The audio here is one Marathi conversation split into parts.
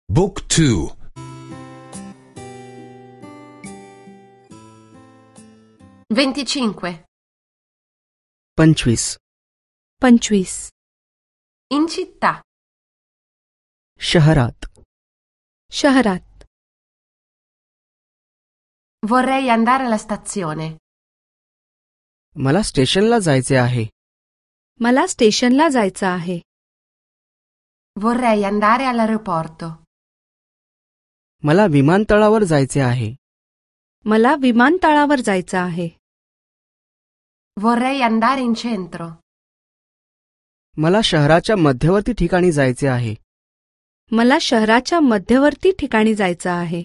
Book 2. 25. 25. 25. In città. शहरात. शहरात. Vorrei andare alla stazione. मला स्टेशनला जायचे आहे. मला स्टेशनला जायचं आहे. Vorrei andare all'aeroporto. मला विमानतळावर जायचे आहे. मला विमानतळावर जायचं आहे. Vorrei andare in centro. मला शहराच्या मध्यवर्ती ठिकाणी जायचे आहे. मला शहराच्या मध्यवर्ती ठिकाणी जायचं आहे.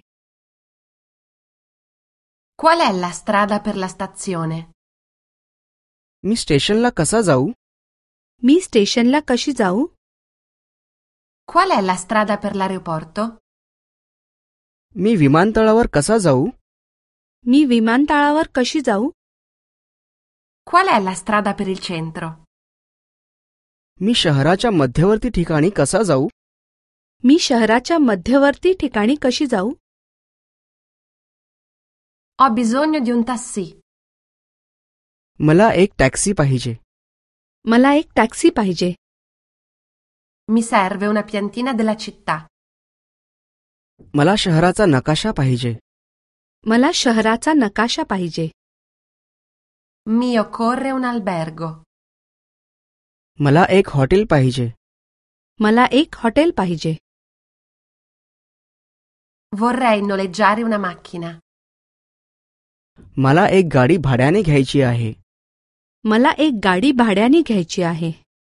Qual è la strada per la stazione? मी स्टेशनला कसा जाऊ? मी स्टेशनला कशी जाऊ? Qual è la strada per l'aeroporto? मी विमानतळावर कसा जाऊ? मी विमानतळावर कशी जाऊ? Qual è la strada per il centro? मी शहराच्या मध्यवर्ती ठिकाणी कसा जाऊ? मी शहराच्या मध्यवर्ती ठिकाणी कशी जाऊ? Ho bisogno di un taxi. मला एक टॅक्सी पाहिजे. मला एक टॅक्सी पाहिजे. Mi serve una piantina della città. मला शहराचा नकाशा पाहिजे. मला शहराचा नकाशा पाहिजे. Mi occorre un albergo. मला एक हॉटेल पाहिजे. मला एक हॉटेल पाहिजे. Vorrei noleggiare una macchina. मला एक गाडी भाड्याने घ्यायची आहे. मला एक गाडी भाड्याने घ्यायची आहे.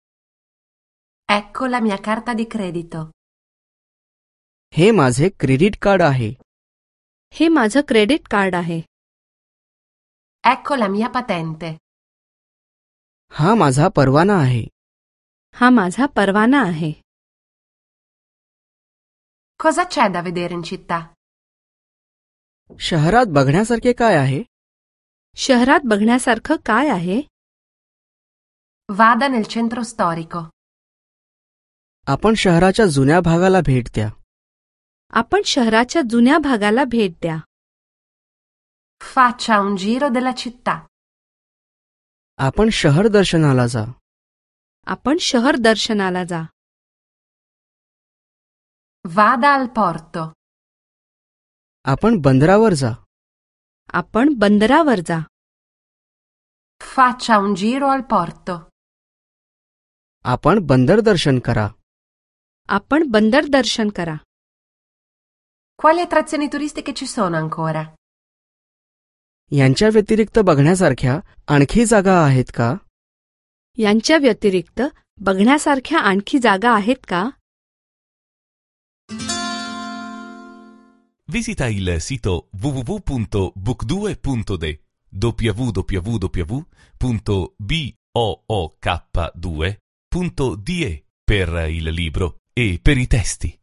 Ecco la mia carta di credito. हे माझे क्रेडिट कार्ड आहे. हे माझं क्रेडिट कार्ड आहे. Ecco la mia patente. हा माझा परवाना आहे. हा माझा परवाना आहे. Cosa c'è da vedere in città? शहरात बघण्यासारखे काय आहे? शहरात बघण्यासारखं काय आहे? Vada nel centro storico. आपण शहराच्या जुन्या भागाला भेट द्या. आपण शहराच्या जुन्या भागाला भेट द्या. Faccia un giro della città. आपण शहर दर्शनाला जा. आपण शहर दर्शनाला जा. Vada al porto. आपण बंदरावर जा. आपण बंदरावर जा. Faccia un giro al porto. आपण बंदर दर्शन करा. आपण बंदर दर्शन करा. Quali attrazioni turistiche ci sono ancora? यांच्या व्यतिरिक्त बघण्यासारख्या आणखी जागा आहेत का? यांच्या व्यतिरिक्त बघण्यासारख्या आणखी जागा आहेत का? Visita il sito www.book2.de www.book2.de per il libro e per i testi.